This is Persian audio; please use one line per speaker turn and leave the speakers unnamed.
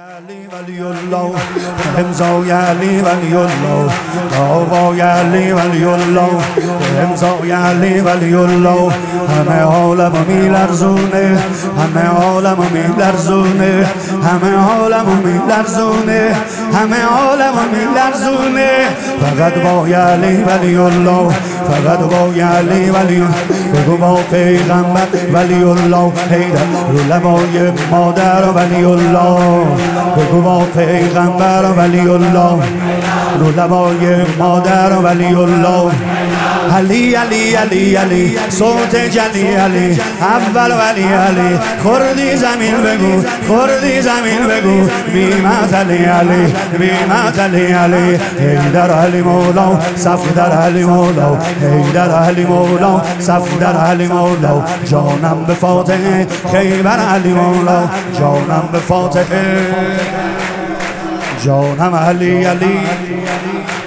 علی ولی الله امضای علی ولی الله آقای علی ولی الله امضای علی ولی الله همه عالمو میلرزونه همه عالمو میلرزونه همه عالمو میلرزونه همه عالمو میلرزونه فقط با علی ولی الله فقط با علی ولی بگو با پیغمبر ولی الله حیدر رو لبای مادر ولی الله بگو با پیغمبر ولی الله رو لبای مادر ولی الله علی علی علی علی صوت جلی علی اول ولی علی خوردی زمین بگو خوردی زمین بگو بیمت علی علی بیمت علی علی حیدر علی مولا صف در علی مولا حیدر علی مولا صف در علی مولا جانم به فاتحه خیبر علی مولا جانم به فاتحه جانم علی علی